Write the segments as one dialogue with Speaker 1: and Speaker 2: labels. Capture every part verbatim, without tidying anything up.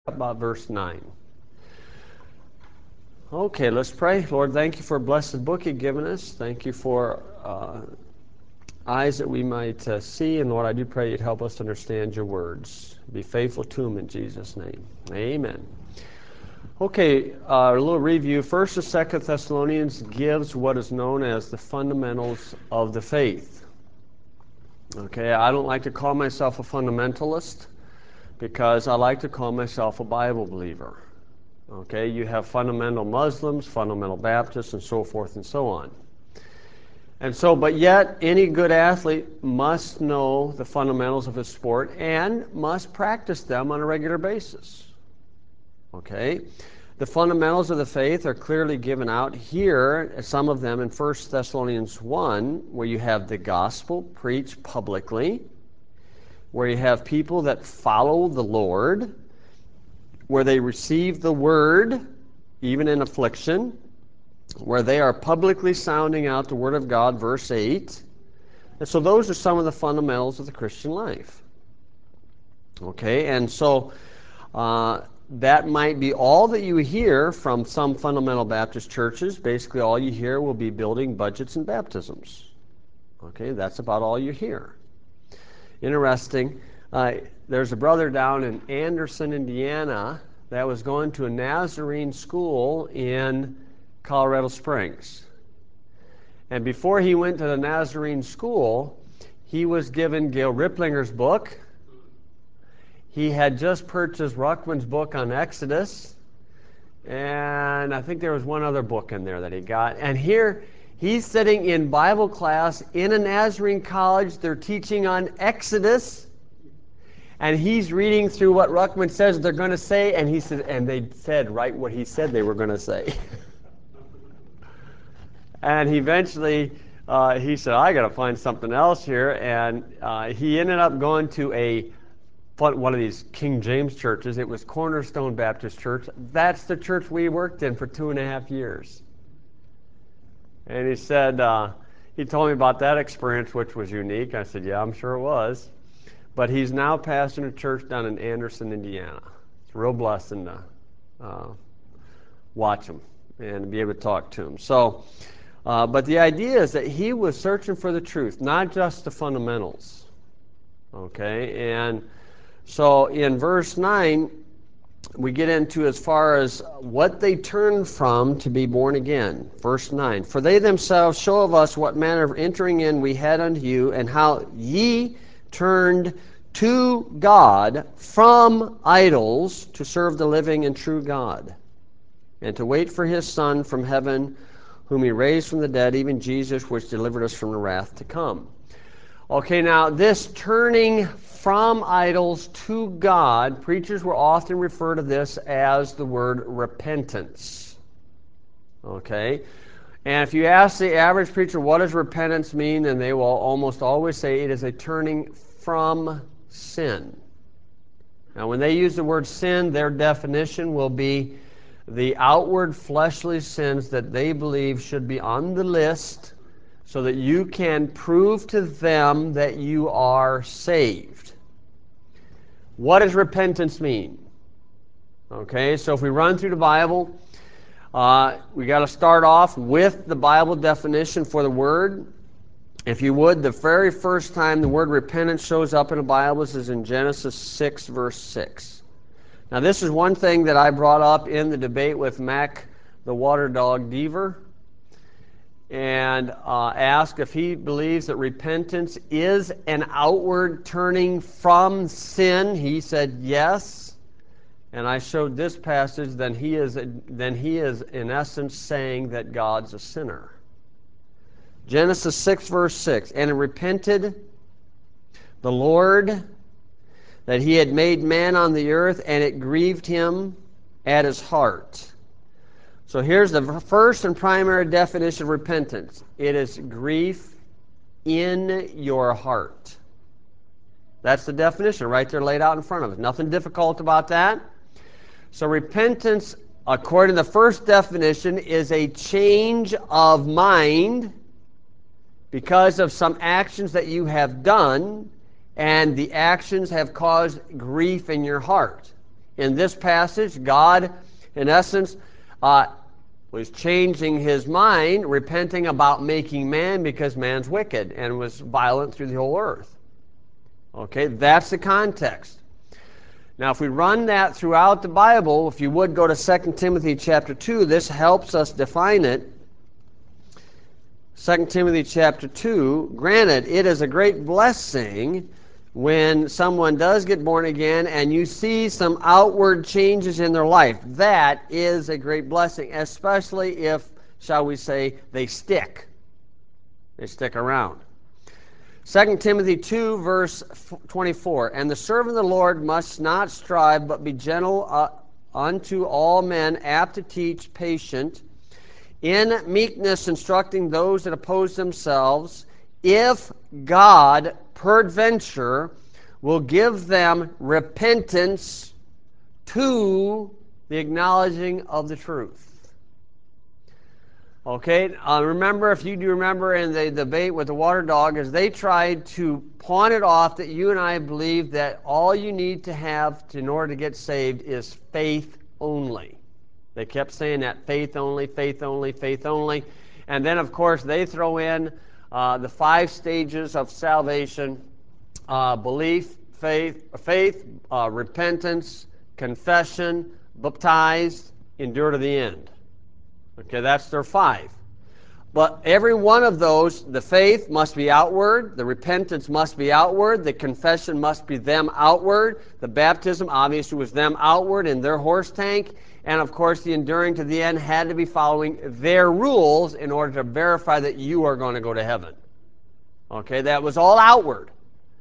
Speaker 1: About verse nine. Okay, let's pray. Lord, thank you for a blessed book you've given us. Thank you for uh, eyes that we might uh, see. And Lord, I do pray you'd help us to understand your words. Be faithful to them in Jesus' name. Amen. Okay, uh, a little review. First and Second Thessalonians gives what is known as the fundamentals of the faith. Okay, I don't like to call myself a fundamentalist because I like to call myself a Bible believer. Okay, you have fundamental Muslims, fundamental Baptists, and so forth and so on. And so, but yet, any good athlete must know the fundamentals of his sport and must practice them on a regular basis. Okay, the fundamentals of the faith are clearly given out here, some of them in First Thessalonians one, where you have the gospel preached publicly, where you have people that follow the Lord, where they receive the word, even in affliction, where they are publicly sounding out the word of God, verse eight. And so those are some of the fundamentals of the Christian life. Okay, and so uh, that might be all that you hear from some fundamental Baptist churches. Basically all you hear will be building, budgets, and baptisms. Okay, that's about all you hear. Interesting. Uh, there's a brother down in Anderson, Indiana, that was going to a Nazarene school in Colorado Springs. And before he went to the Nazarene school, he was given Gail Riplinger's book. He had just purchased Ruckman's book on Exodus. And I think there was one other book in there that he got. And here, he's sitting in Bible class in a Nazarene college. They're teaching on Exodus. And he's reading through what Ruckman says they're going to say, and he said, and they said right what he said they were going to say. And he eventually, uh, he said, I got to find something else here. And uh, he ended up going to a one of these King James churches. It was Cornerstone Baptist Church. That's the church we worked in for two and a half years. And he said, uh, he told me about that experience, which was unique. I said, yeah, I'm sure it was. But he's now pastoring a church down in Anderson, Indiana. It's a real blessing to uh, watch him and be able to talk to him. So, uh, but the idea is that he was searching for the truth, not just the fundamentals. Okay, and so in verse nine, we get into as far as what they turned from to be born again. Verse nine, for they themselves show of us what manner of entering in we had unto you, and how ye turned to God from idols to serve the living and true God, and to wait for his Son from heaven, whom he raised from the dead, even Jesus, which delivered us from the wrath to come. Okay, now this turning from idols to God, preachers will often refer to this as the word repentance. Okay? And if you ask the average preacher what does repentance mean, then they will almost always say it is a turning from sin. Now when they use the word sin, their definition will be the outward fleshly sins that they believe should be on the list so that you can prove to them that you are saved. What does repentance mean? Okay, so if we run through the Bible, uh, we got to start off with the Bible definition for the word. If you would, the very first time the word repentance shows up in the Bible is in Genesis six, verse six. Now this is one thing that I brought up in the debate with Mac, the water dog Deaver, and uh, asked if he believes that repentance is an outward turning from sin. He said yes. And I showed this passage, then he is, then he is in essence saying that God's a sinner. Genesis six, verse six, and it repented the Lord that he had made man on the earth, and it grieved him at his heart. So here's the first and primary definition of repentance. It is grief in your heart. That's the definition right there laid out in front of us. Nothing difficult about that. So repentance, according to the first definition, is a change of mind because of some actions that you have done, and the actions have caused grief in your heart. in this passage, God, in essence, uh, was changing his mind, repenting about making man because man's wicked and was violent through the whole earth. Okay, that's the context. Now, if we run that throughout the Bible, if you would go to Second Timothy chapter two, this helps us define it. Second Timothy chapter two, granted, it is a great blessing when someone does get born again and you see some outward changes in their life. That is a great blessing, especially if, shall we say, they stick. They stick around. Second Timothy two, verse twenty-four, and the servant of the Lord must not strive, but be gentle uh, unto all men, apt to teach, patient, in meekness instructing those that oppose themselves, if God peradventure will give them repentance to the acknowledging of the truth. Okay, uh, remember, if you do remember in the debate with the water dog, is they tried to pawn it off that you and I believe that all you need to have to, in order to get saved is faith only. They kept saying that, faith only, faith only, faith only. And then, of course, they throw in uh, the five stages of salvation, uh, belief, faith, faith uh, repentance, confession, baptized, endure to the end. Okay, that's their five. But every one of those, the faith must be outward, the repentance must be outward, the confession must be them outward, the baptism obviously was them outward in their horse tank, and of course the enduring to the end had to be following their rules in order to verify that you are going to go to heaven. Okay, that was all outward.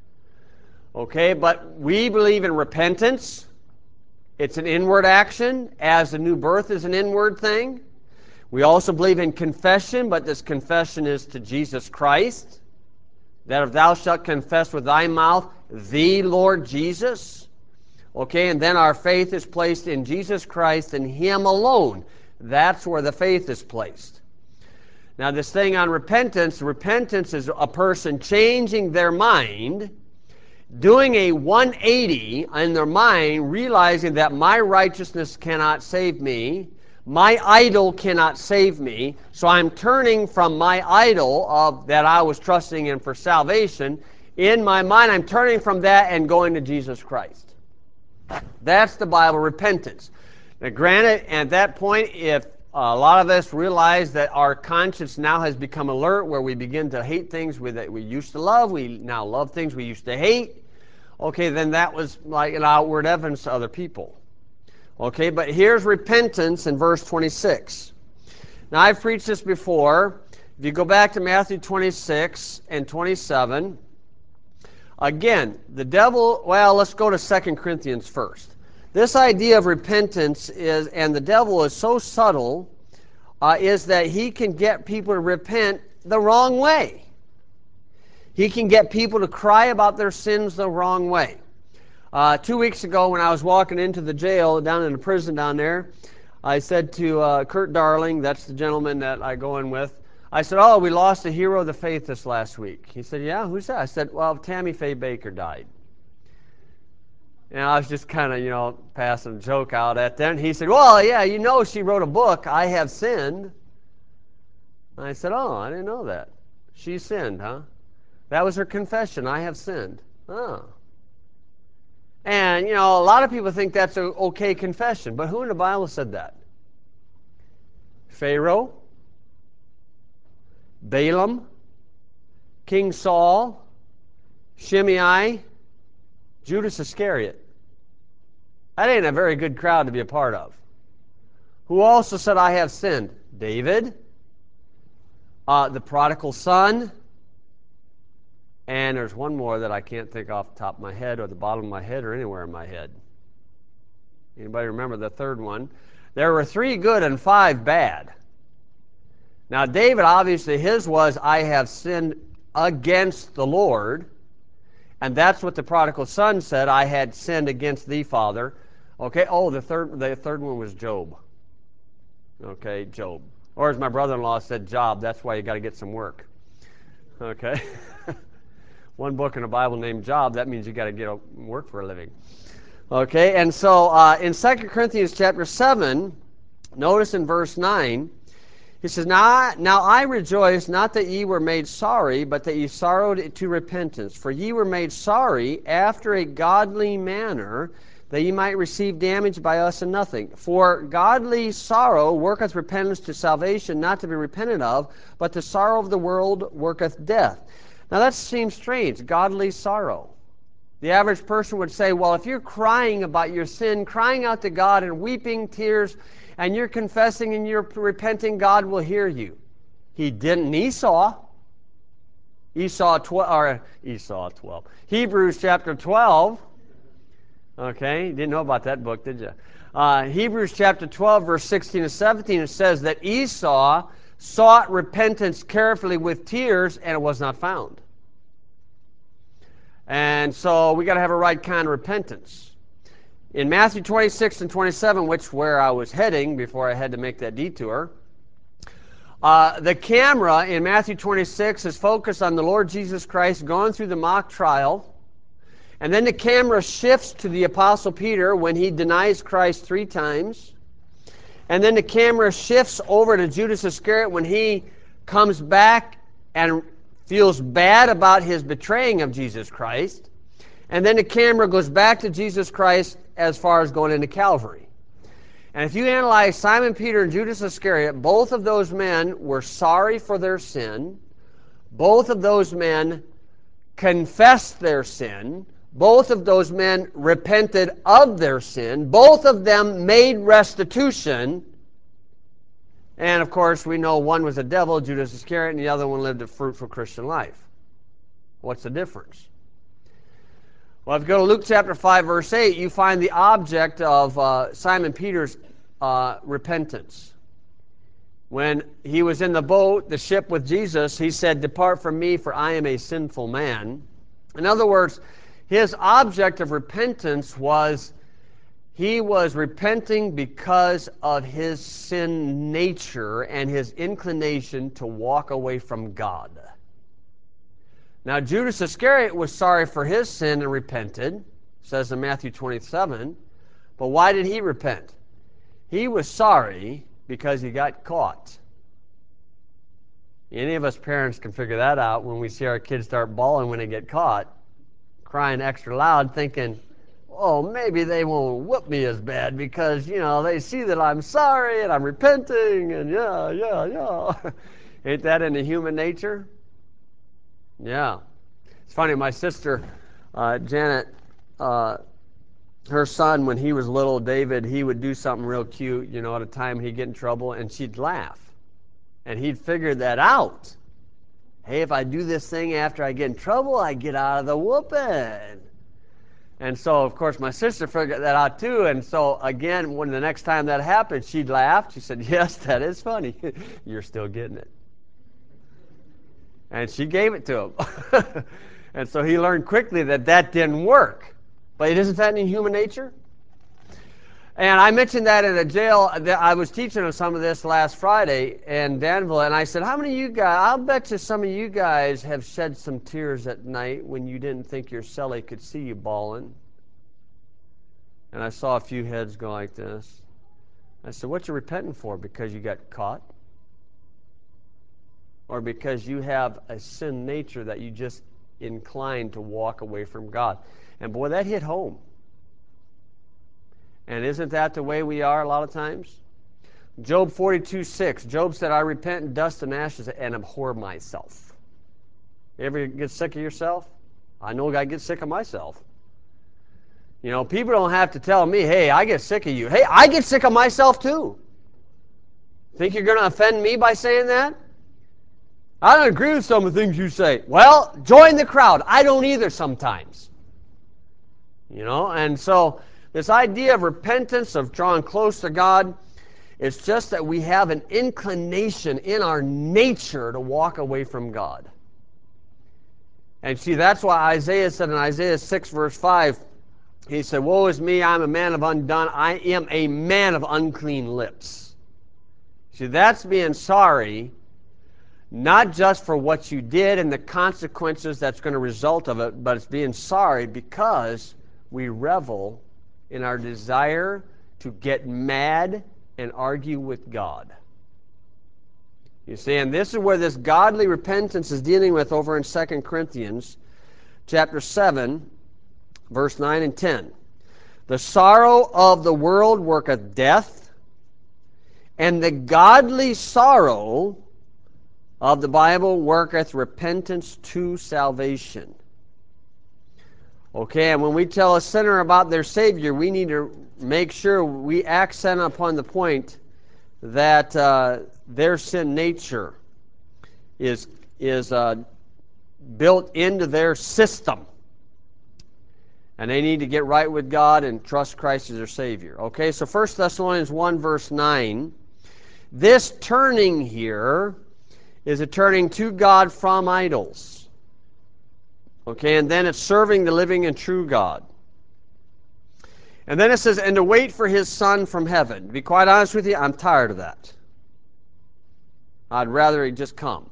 Speaker 1: Okay, but we believe in repentance. It's an inward action, as the new birth is an inward thing. We also believe in confession, but this confession is to Jesus Christ, that if thou shalt confess with thy mouth the Lord Jesus, okay, and then our faith is placed in Jesus Christ and him alone. That's where the faith is placed. Now, this thing on repentance, repentance is a person changing their mind, doing a one eighty in their mind, realizing that my righteousness cannot save me, my idol cannot save me, so I'm turning from my idol of that I was trusting in for salvation. In my mind, I'm turning from that and going to Jesus Christ. That's the Bible repentance. Now, granted, at that point, if a lot of us realize that our conscience now has become alert, where we begin to hate things that we used to love, we now love things we used to hate, okay, then that was like an outward evidence to other people. Okay, but here's repentance in verse twenty-six. Now, I've preached this before. If you go back to Matthew twenty-six and twenty-seven, again, the devil, well, let's go to Second Corinthians first. This idea of repentance is, and the devil is so subtle, uh, is that he can get people to repent the wrong way. He can get people to cry about their sins the wrong way. Uh, two weeks ago, when I was walking into the jail, down in the prison down there, I said to uh, Kurt Darling, that's the gentleman that I go in with, I said, oh, we lost a hero of the faith this last week. He said, yeah, who's that? I said, well, Tammy Faye Baker died. And I was just kind of, you know, passing a joke out at them. He said, well, yeah, you know she wrote a book, I Have Sinned. And I said, oh, I didn't know that. She sinned, huh? That was her confession, I have sinned. Oh. And, you know, a lot of people think that's an okay confession, but who in the Bible said that? Pharaoh, Balaam, King Saul, Shimei, Judas Iscariot. That ain't a very good crowd to be a part of. Who also said, I have sinned? David, uh, the prodigal son, and there's one more that I can't think off the top of my head or the bottom of my head or anywhere in my head. Anybody remember the third one? There were three good and five bad. Now, David, obviously, his was, I have sinned against the Lord. And that's what the prodigal son said, I had sinned against thee, Father. Okay, oh, the third, the third one was Job. Okay, Job. Or as my brother-in-law said, Job, that's why you got to get some work. Okay. One book in the Bible named Job, that means you got to get a, work for a living. Okay, and so uh, in Second Corinthians chapter seven, notice in verse nine, he says, now I, now I rejoice not that ye were made sorry, but that ye sorrowed to repentance. For ye were made sorry after a godly manner, that ye might receive damage by us in nothing. For godly sorrow worketh repentance to salvation, not to be repented of, but the sorrow of the world worketh death. Now that seems strange, godly sorrow. The average person would say, well, if you're crying about your sin, crying out to God and weeping tears, and you're confessing and you're repenting, God will hear you. He didn't Esau. Esau twelve, or Esau twelve. Hebrews chapter twelve. Okay, you didn't know about that book, did you? Uh, Hebrews chapter twelve, verse sixteen and seventeen, it says that Esau sought repentance carefully with tears, and it was not found. And so we got to have a right kind of repentance. In Matthew twenty-six and twenty-seven, which where I was heading before I had to make that detour, uh, the camera in Matthew twenty-six is focused on the Lord Jesus Christ going through the mock trial. And then the camera shifts to the Apostle Peter when he denies Christ three times. And then the camera shifts over to Judas Iscariot when he comes back and feels bad about his betraying of Jesus Christ. And then the camera goes back to Jesus Christ as far as going into Calvary. And if you analyze Simon Peter and Judas Iscariot, both of those men were sorry for their sin. Both of those men confessed their sin. Both of those men repented of their sin. Both of them made restitution. And of course, we know one was a devil, Judas Iscariot, and the other one lived a fruitful Christian life. What's the difference? Well, if you go to Luke chapter five, verse eight, you find the object of uh, Simon Peter's uh, repentance. When he was in the boat, the ship with Jesus, he said, "Depart from me, for I am a sinful man." In other words, his object of repentance was he was repenting because of his sin nature and his inclination to walk away from God. Now, Judas Iscariot was sorry for his sin and repented, says in Matthew twenty-seven. But why did he repent? He was sorry because he got caught. Any of us parents can figure that out when we see our kids start bawling when they get caught, crying extra loud, thinking, oh, maybe they won't whoop me as bad because, you know, they see that I'm sorry and I'm repenting and yeah, yeah, yeah. Ain't that in the human nature? Yeah. It's funny, my sister, uh, Janet, uh, her son, when he was little, David, he would do something real cute, you know, at a time he'd get in trouble, and she'd laugh. And he'd figure that out. Hey, if I do this thing after I get in trouble, I get out of the whooping. And so, of course, my sister figured that out too. And so, again, when the next time that happened, she'd laugh. She said, yes, that is funny. You're still getting it. And she gave it to him. And so he learned quickly that that didn't work. But isn't that in human nature? And I mentioned that in a jail. I was teaching on some of this last Friday in Danville, and I said, how many of you guys, I'll bet you some of you guys have shed some tears at night when you didn't think your cellie could see you bawling. And I saw a few heads go like this. I said, what you repenting for? Because you got caught? Or because you have a sin nature that you just inclined to walk away from God? And boy, that hit home. And isn't that the way we are a lot of times? Job forty-two six. Job said, I repent in dust and ashes and abhor myself. You ever get sick of yourself? I know I get sick of myself. You know, people don't have to tell me, hey, I get sick of you. Hey, I get sick of myself too. Think you're going to offend me by saying that? I don't agree with some of the things you say. Well, join the crowd. I don't either sometimes. You know, and so this idea of repentance, of drawing close to God, it's just that we have an inclination in our nature to walk away from God. And see, that's why Isaiah said in Isaiah six, verse five, he said, woe is me, I'm a man of undone, I am a man of unclean lips. See, that's being sorry, not just for what you did and the consequences that's going to result of it, but it's being sorry because we revel in our desire to get mad and argue with God. You see, and this is where this godly repentance is dealing with over in Second Corinthians chapter seven, verse nine and ten. The sorrow of the world worketh death, and the godly sorrow of the Bible worketh repentance to salvation. Okay, and when we tell a sinner about their Savior, we need to make sure we accent upon the point that uh, their sin nature is, is uh, built into their system. And they need to get right with God and trust Christ as their Savior. Okay, so First Thessalonians one, verse nine. This turning here is a turning to God from idols. Okay, and then it's serving the living and true God. And then it says, and to wait for his Son from heaven. To be quite honest with you, I'm tired of that. I'd rather he just come.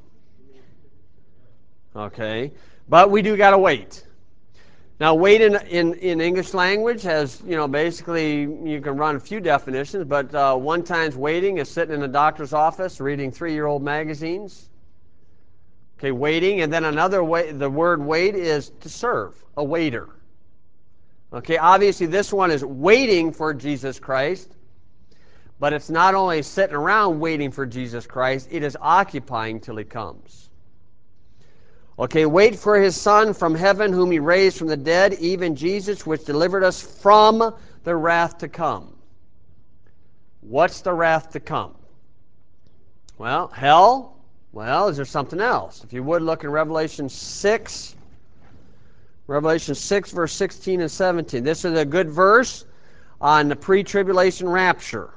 Speaker 1: Okay, but we do got to wait. Now, wait in, in, in English language has, you know, basically you can run a few definitions, but uh, one time's waiting is sitting in a doctor's office reading three-year-old magazines. Okay, waiting, and then another way, the word wait is to serve, a waiter. Okay, obviously this one is waiting for Jesus Christ, but it's not only sitting around waiting for Jesus Christ, it is occupying till he comes. Okay, wait for his Son from heaven, whom he raised from the dead, even Jesus, which delivered us from the wrath to come. What's the wrath to come? Well, hell. Well, is there something else? If you would look in Revelation six, Revelation six, verse sixteen and seventeen. This is a good verse on the pre-tribulation rapture.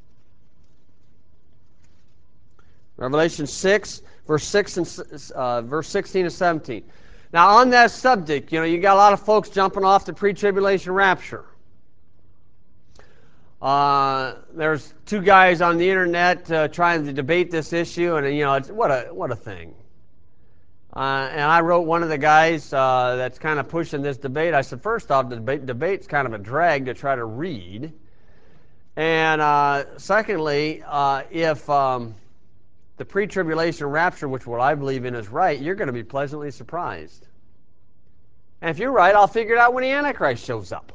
Speaker 1: Revelation six, verse six and uh, verse sixteen and seventeen. Now, on that subject, you know, you got a lot of folks jumping off the pre-tribulation rapture. Uh, there's two guys on the internet uh, trying to debate this issue, and you know, it's, what a what a thing. Uh, and I wrote one of the guys uh, that's kind of pushing this debate. I said, first off, the debate, debate's kind of a drag to try to read, and uh, secondly, uh, if um, the pre-tribulation rapture, which what I believe in is right, you're going to be pleasantly surprised. And if you're right, I'll figure it out when the Antichrist shows up.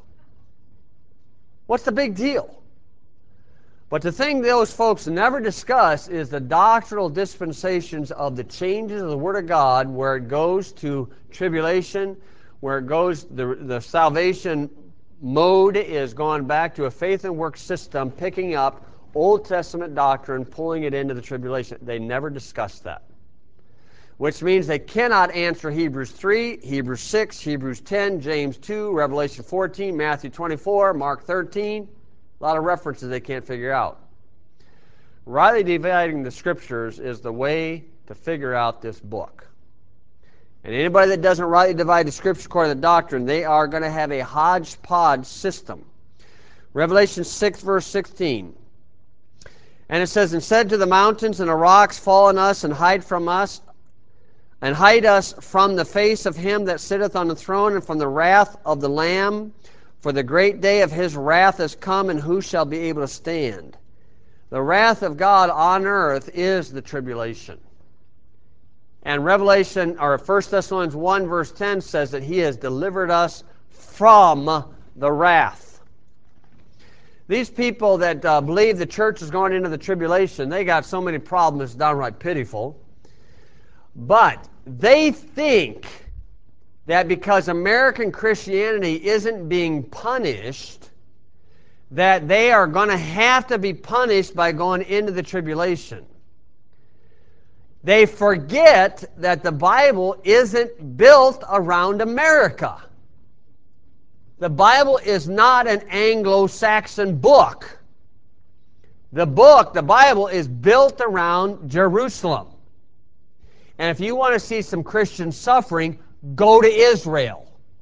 Speaker 1: What's the big deal? But the thing those folks never discuss is the doctrinal dispensations of the changes of the Word of God, where it goes to tribulation, where it goes, the, the salvation mode is going back to a faith and work system, picking up Old Testament doctrine, pulling it into the tribulation. They never discuss that. Which means they cannot answer Hebrews three, Hebrews six, Hebrews ten, James two, Revelation fourteen, Matthew twenty-four, Mark thirteen. A lot of references they can't figure out. Rightly dividing the scriptures is the way to figure out this book. And anybody that doesn't rightly divide the scriptures according to the doctrine, they are going to have a hodgepodge system. Revelation six, verse sixteen. And it says, and said to the mountains and the rocks, fall on us and hide from us, and hide us from the face of him that sitteth on the throne and from the wrath of the Lamb. For the great day of his wrath is come, and who shall be able to stand? The wrath of God on earth is the tribulation. And Revelation, or First Thessalonians one, verse ten says that he has delivered us from the wrath. These people that uh, believe the church is going into the tribulation, they got so many problems, it's downright pitiful. But they think that because American Christianity isn't being punished, that they are going to have to be punished by going into the tribulation. They forget that the Bible isn't built around America. The Bible is not an Anglo-Saxon book. The book, the Bible, is built around Jerusalem. And if you want to see some Christian suffering, go to Israel.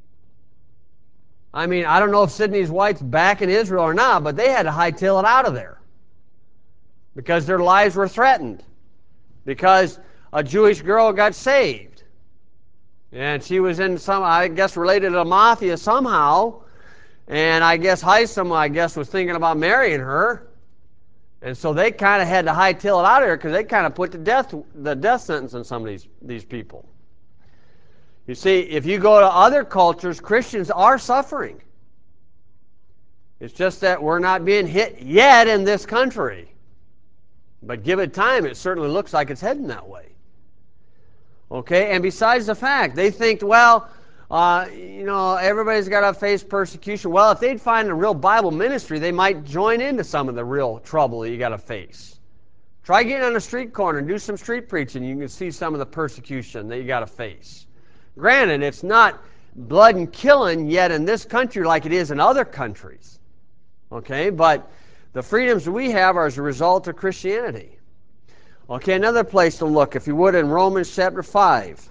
Speaker 1: I mean, I don't know if Sidney White's back in Israel or not, but they had to hightail it out of there because their lives were threatened, because a Jewish girl got saved. And she was in some, I guess, related to the mafia somehow. And I guess Hyssam, I guess, was thinking about marrying her. And so they kind of had to hightail it out of here because they kind of put the death, the death sentence on some of these, these people. You see, if you go to other cultures, Christians are suffering. It's just that we're not being hit yet in this country. But give it time, it certainly looks like it's heading that way. Okay, and besides the fact, they think, well, uh, you know, everybody's got to face persecution. Well, if they'd find a real Bible ministry, they might join into some of the real trouble that you got to face. Try getting on a street corner and do some street preaching. You can see some of the persecution that you got to face. Granted, it's not blood and killing yet in this country like it is in other countries. Okay, but the freedoms we have are as a result of Christianity. Okay, another place to look, if you would, in Romans chapter five.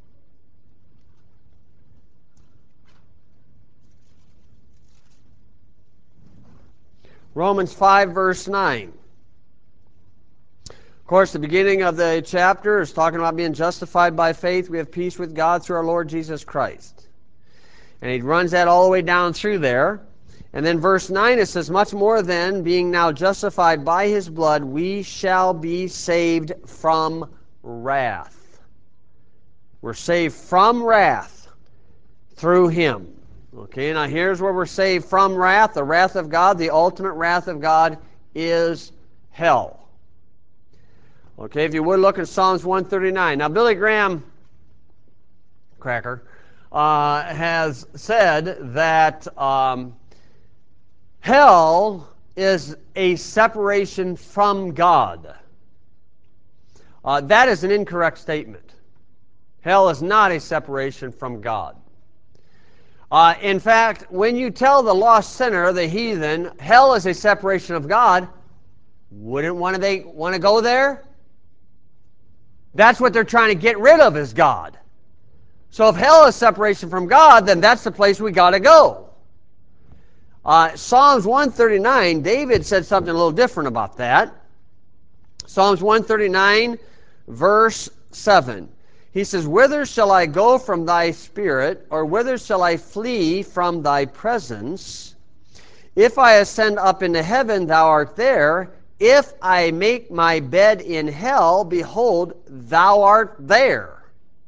Speaker 1: Romans five, verse nine. Of course, the beginning of the chapter is talking about being justified by faith. We have peace with God through our Lord Jesus Christ. And he runs that all the way down through there. And then verse nine, it says, much more then, being now justified by his blood, we shall be saved from wrath. We're saved from wrath through him. Okay, now here's where we're saved from wrath. The wrath of God, the ultimate wrath of God, is hell. Okay, if you would look at Psalms one thirty-nine. Now, Billy Graham, cracker, uh, has said that um, hell is a separation from God. Uh, that is an incorrect statement. Hell is not a separation from God. Uh, in fact, when you tell the lost sinner, the heathen, hell is a separation of God, wouldn't one of they want to go there? That's what they're trying to get rid of, is God. So if hell is separation from God, then that's the place we got to go. Uh, Psalms one thirty-nine, David said something a little different about that. Psalms one thirty-nine, verse seven. He says, whither shall I go from thy spirit, or whither shall I flee from thy presence? If I ascend up into heaven, thou art there. If I make my bed in hell, behold, thou art there.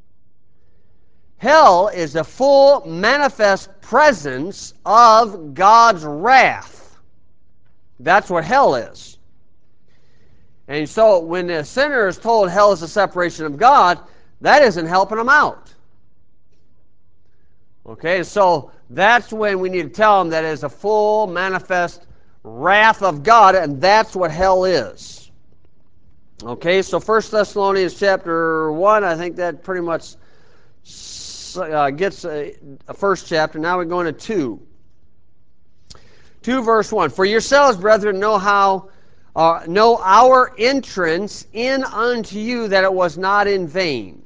Speaker 1: Hell is the full manifest presence of God's wrath. That's what hell is. And so when the sinner is told hell is a separation of God, that isn't helping them out. Okay, so that's when we need to tell them that it is a full manifest wrath of God, and that's what hell is. Okay, so First Thessalonians chapter one, I think that pretty much uh, gets a, a first chapter. Now we're going to two. two verse one. For yourselves, brethren, know how uh, know our entrance in unto you, that it was not in vain.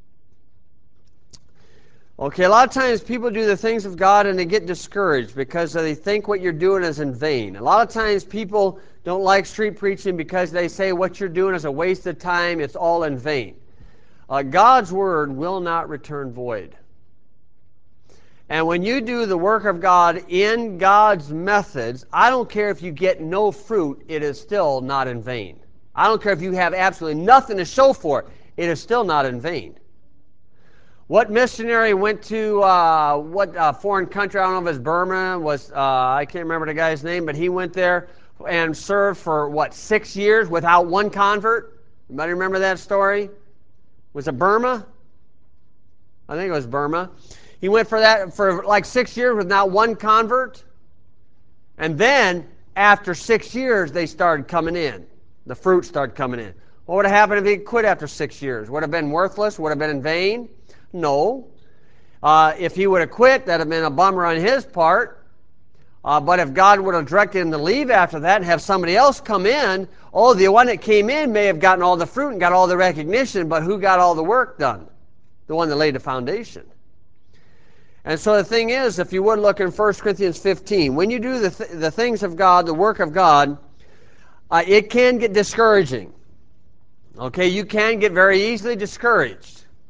Speaker 1: Okay, a lot of times people do the things of God and they get discouraged because they think what you're doing is in vain. A lot of times people don't like street preaching because they say what you're doing is a waste of time, it's all in vain. Uh, God's word will not return void. And when you do the work of God in God's methods, I don't care if you get no fruit, it is still not in vain. I don't care if you have absolutely nothing to show for it, it is still not in vain. What missionary went to uh, what uh, foreign country? I don't know if it's Burma. Was uh, I can't remember the guy's name, but he went there and served for what six years without one convert. Anybody remember that story? Was it Burma? I think it was Burma. He went for that for like six years with not one convert, and then after six years they started coming in. The fruit started coming in. What would have happened if he quit after six years? Would have been worthless? Would have been in vain? No. Uh, if he would have quit, that would have been a bummer on his part. Uh, but if God would have directed him to leave after that and have somebody else come in, oh, the one that came in may have gotten all the fruit and got all the recognition, but who got all the work done? The one that laid the foundation. And so the thing is, if you would look in First Corinthians fifteen, when you do the, th- the things of God, the work of God, uh, it can get discouraging. Okay, you can get very easily discouraged.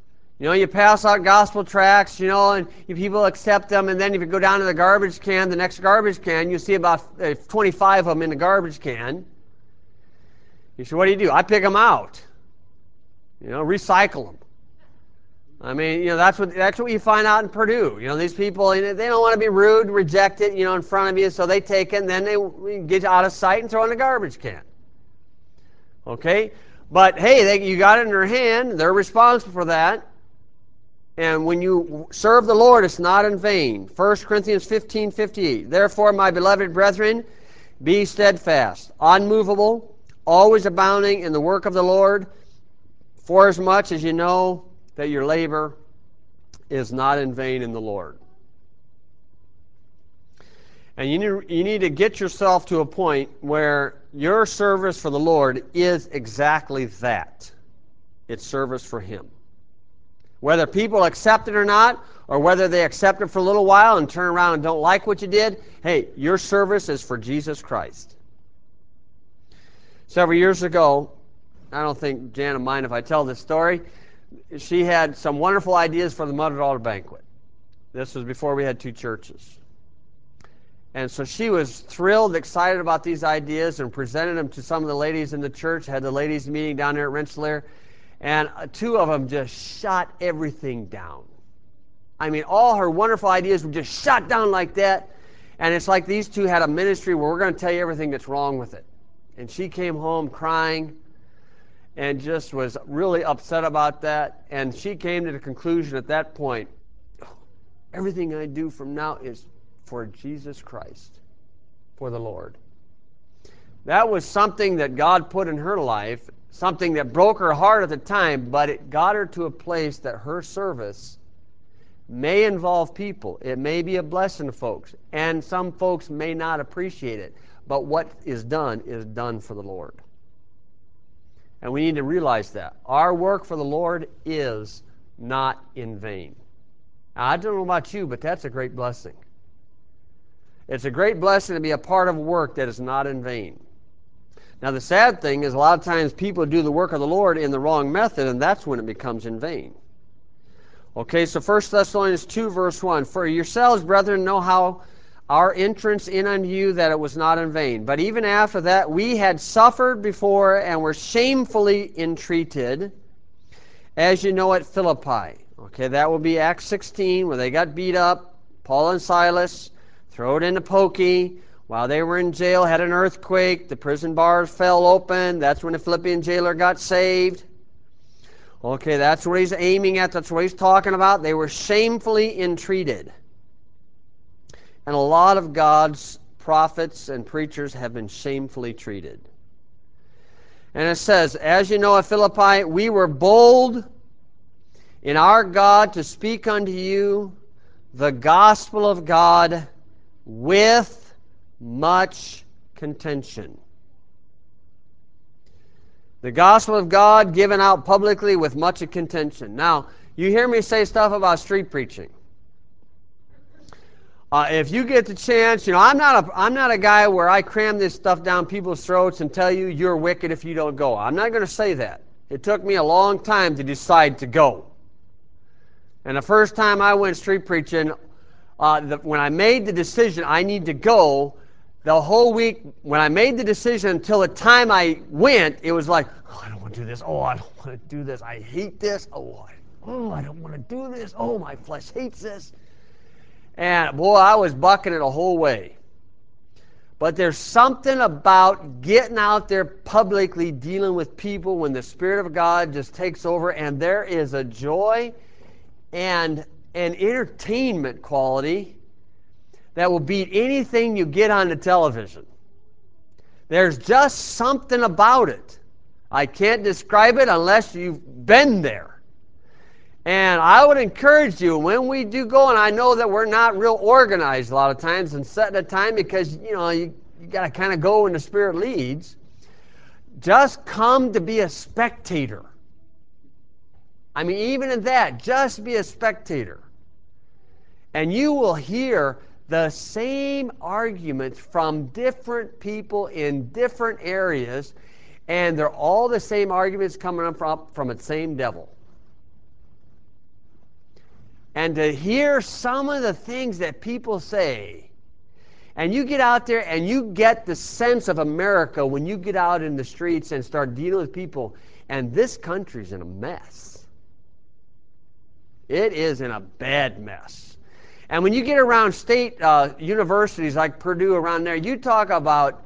Speaker 1: You know, you pass out gospel tracts, you know, and people accept them, and then if you go down to the garbage can, the next garbage can, you see about twenty-five of them in the garbage can. You say, what do you do? I pick them out. You know, recycle them. I mean, you know, that's what that's what you find out in Purdue. You know, these people, they don't want to be rude, reject it, you know, in front of you, so they take it, and then they get out of sight and throw it in the garbage can. Okay? But, hey, they, you got it in their hand. They're responsible for that. And when you serve the Lord, it's not in vain. First Corinthians fifteen fifty-eight. Therefore, my beloved brethren, be steadfast, unmovable, always abounding in the work of the Lord, for as much as you know that your labor is not in vain in the Lord. And you need, you need to get yourself to a point where your service for the Lord is exactly that. It's service for Him. Whether people accept it or not, or whether they accept it for a little while and turn around and don't like what you did, hey, your service is for Jesus Christ. Several years ago, I don't think Jan will mind if I tell this story, she had some wonderful ideas for the Mud at Altar banquet. This was before we had two churches. And so she was thrilled, excited about these ideas, and presented them to some of the ladies in the church, had the ladies meeting down there at Rensselaer. And two of them just shot everything down. I mean, all her wonderful ideas were just shot down like that. And it's like these two had a ministry where we're going to tell you everything that's wrong with it. And she came home crying and just was really upset about that. And she came to the conclusion at that point, everything I do from now is for Jesus Christ, for the Lord. That was something that God put in her life, something that broke her heart at the time, but it got her to a place that her service may involve people. It may be a blessing to folks, and some folks may not appreciate it, but what is done is done for the Lord. And we need to realize that. Our work for the Lord is not in vain. Now, I don't know about you, but that's a great blessing. It's a great blessing to be a part of work that is not in vain. Now, the sad thing is a lot of times people do the work of the Lord in the wrong method, and that's when it becomes in vain. Okay, so First Thessalonians two, verse one. For yourselves, brethren, know how our entrance in unto you, that it was not in vain. But even after that, we had suffered before and were shamefully entreated, as you know at Philippi. Okay, that will be Acts sixteen, where they got beat up, Paul and Silas, throw it into pokey. While they were in jail, had an earthquake, the prison bars fell open. That's when the Philippian jailer got saved. Okay, that's what he's aiming at. That's what he's talking about. They were shamefully entreated. And a lot of God's prophets and preachers have been shamefully treated. And it says, as you know at Philippi, we were bold in our God to speak unto you the gospel of God with much contention. The gospel of God given out publicly with much contention. Now, you hear me say stuff about street preaching. Uh, if you get the chance, you know, I'm not a I'm not a guy where I cram this stuff down people's throats and tell you you're wicked if you don't go. I'm not going to say that. It took me a long time to decide to go. And the first time I went street preaching, uh, the, when I made the decision I need to go, the whole week, when I made the decision until the time I went, it was like, oh, I don't want to do this. Oh, I don't want to do this. I hate this. Oh, I, oh, I don't want to do this. Oh, my flesh hates this. And, boy, I was bucking it the whole way. But there's something about getting out there publicly dealing with people when the Spirit of God just takes over, and there is a joy and an entertainment quality that will beat anything you get on the television. There's just something about it. I can't describe it unless you've been there. And I would encourage you, when we do go, and I know that we're not real organized a lot of times and setting a time because, you know, you, you got to kind of go when the Spirit leads. Just come to be a spectator. I mean, even in that, just be a spectator. And you will hear the same arguments from different people in different areas, and they're all the same arguments coming up from, from the same devil. and to hear some of the things that people say, and you get out there and you get the sense of America when you get out in the streets and start dealing with people, and this country's in a mess. It is in a bad mess. And when you get around state uh, universities like Purdue around there, you talk about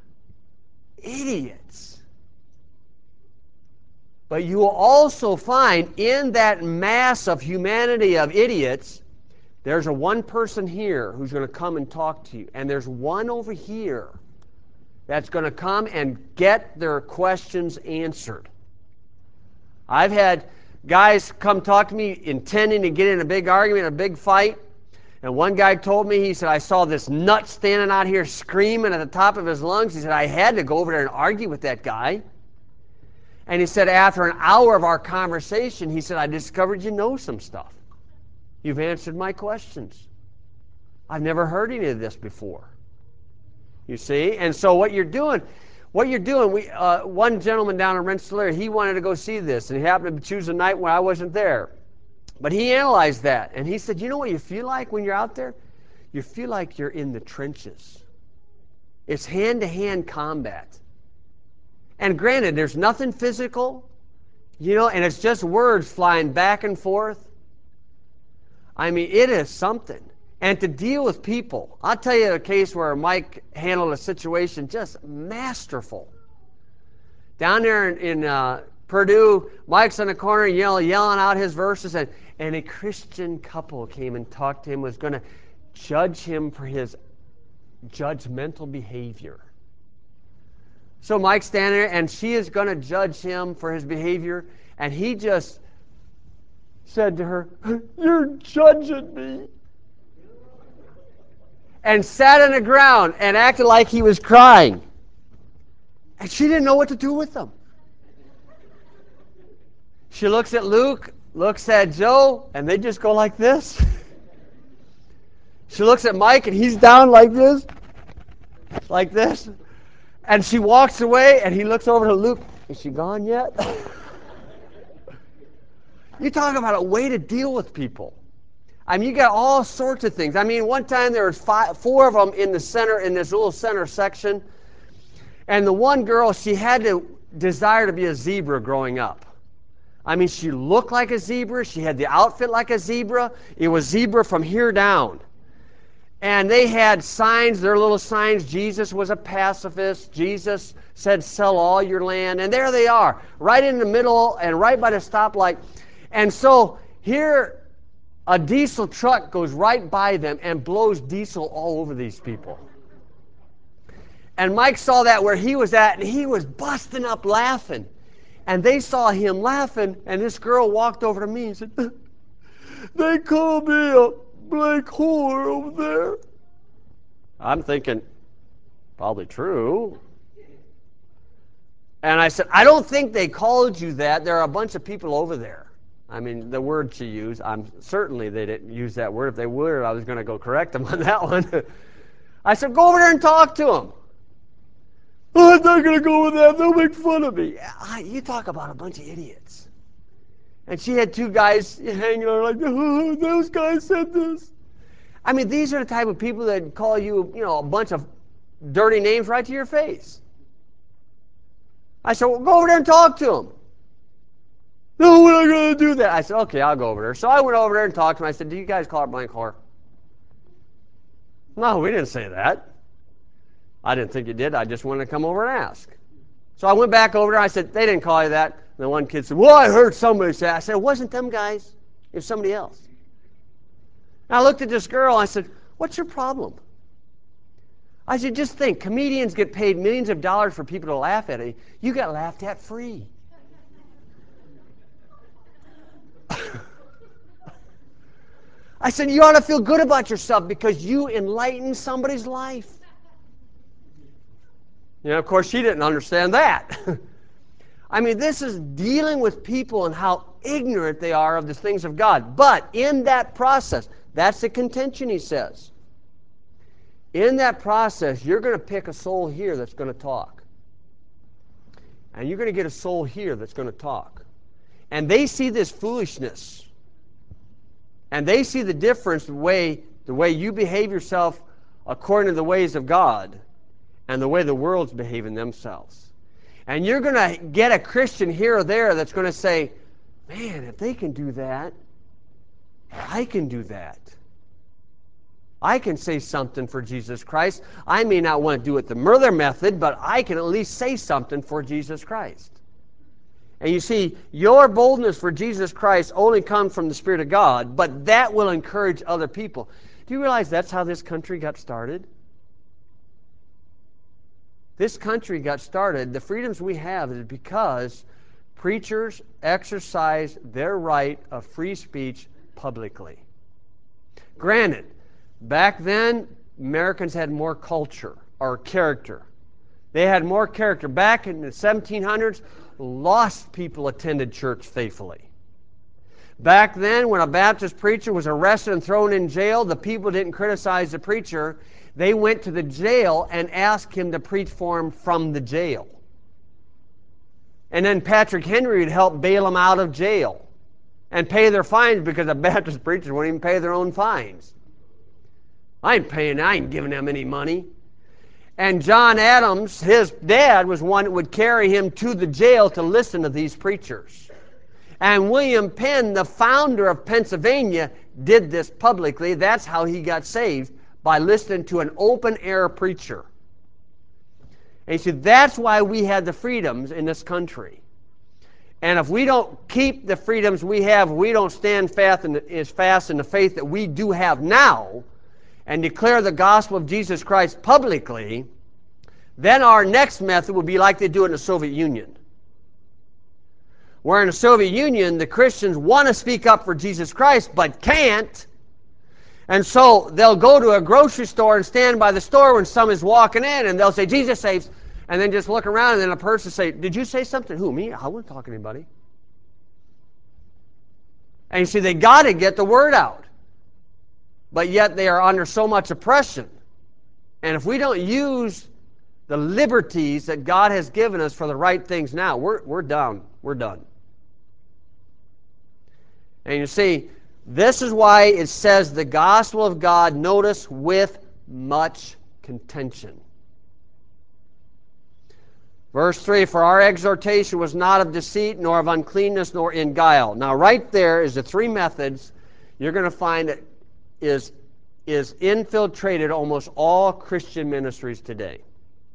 Speaker 1: idiots. But you will also find in that mass of humanity of idiots, there's a one person here who's going to come and talk to you. And there's one over here that's going to come and get their questions answered. I've had guys come talk to me intending to get in a big argument, a big fight. And one guy told me, he said, I saw this nut standing out here screaming at the top of his lungs. He said, I had to go over there and argue with that guy. And he said, after an hour of our conversation, he said, I discovered you know some stuff. You've answered my questions. I've never heard any of this before. You see? And so what you're doing, what you're doing, we uh, one gentleman down in Rensselaer, he wanted to go see this, and he happened to choose a night when I wasn't there. But he analyzed that, and he said, you know what you feel like when you're out there? You feel like you're in the trenches. It's hand-to-hand combat. And granted, there's nothing physical, you know, and it's just words flying back and forth. I mean, it is something. And to deal with people, I'll tell you a case where Mike handled a situation just masterful. Down there in, in uh, Purdue, Mike's in the corner yelling, yelling out his verses, and, and a Christian couple came and talked to him, was going to judge him for his judgmental behavior. So Mike's standing there, and she is going to judge him for his behavior, and he just said to her, you're judging me. And sat on the ground and acted like he was crying. And she didn't know what to do with him. She looks at Luke, looks at Joe, and they just go like this. She looks at Mike, and he's down like this, like this. And she walks away, and he looks over to Luke. Is she gone yet? You talk about a way to deal with people. I mean, you got all sorts of things. I mean, one time there was five, four of them in the center, in this little center section. And the one girl, she had to desire to be a zebra growing up. I mean, she looked like a zebra. She had the outfit like a zebra. It was zebra from here down. And they had signs, their little signs. Jesus was a pacifist. Jesus said, sell all your land. And there they are, right in the middle and right by the stoplight. And so here, a diesel truck goes right by them and blows diesel all over these people. And Mike saw that where he was at, and he was busting up laughing. And they saw him laughing, and this girl walked over to me and said, they call me a black whore over there. I'm thinking, probably true. And I said, I don't think they called you that. There are a bunch of people over there. I mean, the word she used, I'm certainly they didn't use that word. If they would, I was going to go correct them on that one. I said, go over there and talk to them. Oh, I'm not going to go with that. They'll make fun of me. You talk about a bunch of idiots. And she had two guys hanging on like, oh, those guys said this. I mean, these are the type of people that call you, you know, a bunch of dirty names right to your face. I said, well, go over there and talk to them. No, we're not going to do that. I said, okay, I'll go over there. So I went over there and talked to him. I said, do you guys call her blank whore? No, we didn't say that. I didn't think you did. I just wanted to come over and ask. So I went back over there. I said, they didn't call you that. And the one kid said, well, I heard somebody say that. I said, it wasn't them guys. It was somebody else. And I looked at this girl. I said, what's your problem? I said, just think, comedians get paid millions of dollars for people to laugh at it. You got laughed at free. I said, you ought to feel good about yourself because you enlightened somebody's life. You know, of course, she didn't understand that. I mean, this is dealing with people and how ignorant they are of the things of God. But in that process, that's the contention, he says. In that process, you're going to pick a soul here that's going to talk. And you're going to get a soul here that's going to talk. And they see this foolishness. And they see the difference, the way, the way you behave yourself according to the ways of God and the way the world's behaving themselves. And you're going to get a Christian here or there that's going to say, man, if they can do that, I can do that. I can say something for Jesus Christ. I may not want to do it the Murther method, but I can at least say something for Jesus Christ. And you see, your boldness for Jesus Christ only comes from the Spirit of God, but that will encourage other people. Do you realize that's how this country got started? This country got started, the freedoms we have is because preachers exercise their right of free speech publicly. Granted, back then, Americans had more culture or character. They had more character. Back in the seventeen hundreds, lost people attended church faithfully. Back then, when a Baptist preacher was arrested and thrown in jail, the people didn't criticize the preacher. They went to the jail and asked him to preach for them from the jail. And then Patrick Henry would help bail them out of jail and pay their fines, because the Baptist preachers wouldn't even pay their own fines. I ain't paying, I ain't giving them any money. And John Adams, his dad, was one that would carry him to the jail to listen to these preachers. And William Penn, the founder of Pennsylvania, did this publicly. That's how he got saved, by listening to an open-air preacher. And you see, that's why we had the freedoms in this country. And if we don't keep the freedoms we have, we don't stand fast in the, as fast in the faith that we do have now, and declare the gospel of Jesus Christ publicly, then our next method would be like they do in the Soviet Union. Where in the Soviet Union, the Christians want to speak up for Jesus Christ, but can't. And so they'll go to a grocery store and stand by the store when someone's walking in, and they'll say, Jesus saves, and then just look around, and then a person say, did you say something? Who, me? I wasn't talking to anybody. And you see, they got to get the word out. But yet they are under so much oppression. And if we don't use the liberties that God has given us for the right things now, we're, we're done. We're done. And you see, this is why it says the gospel of God, notice, with much contention. Verse three, for our exhortation was not of deceit, nor of uncleanness, nor in guile. Now right there is the three methods you're going to find that is, is infiltrated almost all Christian ministries today.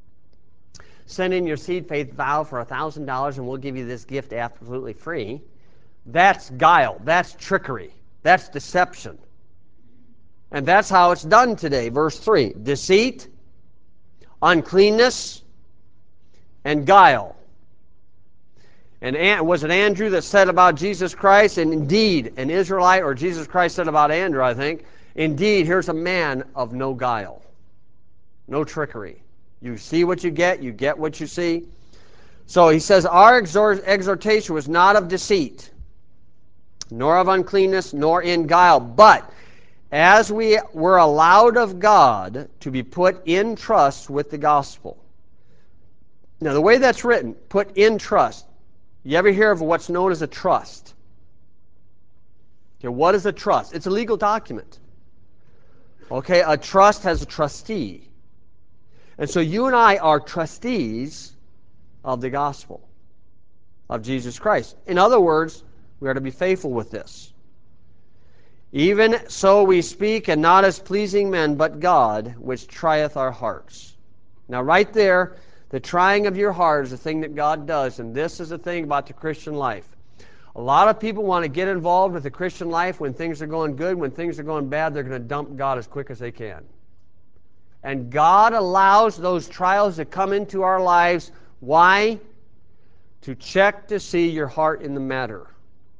Speaker 1: Send in your seed faith vow for one thousand dollars and we'll give you this gift absolutely free. That's guile. That's trickery. That's deception. And that's how it's done today. Verse three, deceit, uncleanness, and guile. And was it Andrew that said about Jesus Christ? And indeed, an Israelite, or Jesus Christ said about Andrew, I think, indeed, here's a man of no guile, no trickery. You see what you get, you get what you see. So he says, our exhortation was not of deceit, nor of uncleanness, nor in guile, but as we were allowed of God to be put in trust with the gospel. Now, the way that's written, put in trust. You ever hear of what's known as a trust? Okay, what is a trust? It's a legal document. Okay, a trust has a trustee. And so you and I are trustees of the gospel of Jesus Christ. In other words, we are to be faithful with this. Even so we speak, and not as pleasing men, but God, which trieth our hearts. Now right there, the trying of your heart is the thing that God does, and this is the thing about the Christian life. A lot of people want to get involved with the Christian life when things are going good. When things are going bad, they're going to dump God as quick as they can. And God allows those trials to come into our lives. Why? To check to see your heart in the matter.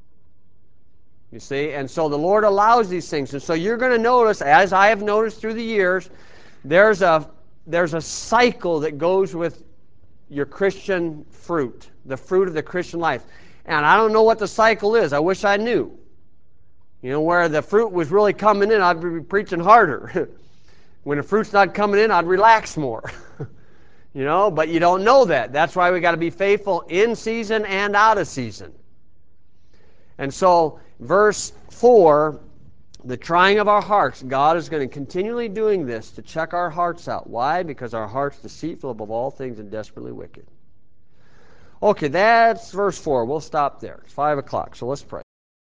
Speaker 1: You see? And so the Lord allows these things. And so you're going to notice, as I have noticed through the years, there's a, there's a cycle that goes with your Christian fruit, the fruit of the Christian life. And I don't know what the cycle is. I wish I knew. You know, where the fruit was really coming in, I'd be preaching harder. When the fruit's not coming in, I'd relax more. You know, but you don't know that. That's why we got to be faithful in season and out of season. And so, verse four, The trying of our hearts, God is going to continually doing this to check our hearts out. Why? Because our heart's deceitful above all things and desperately wicked. Okay, that's verse four. We'll stop there. It's five o'clock, so let's pray.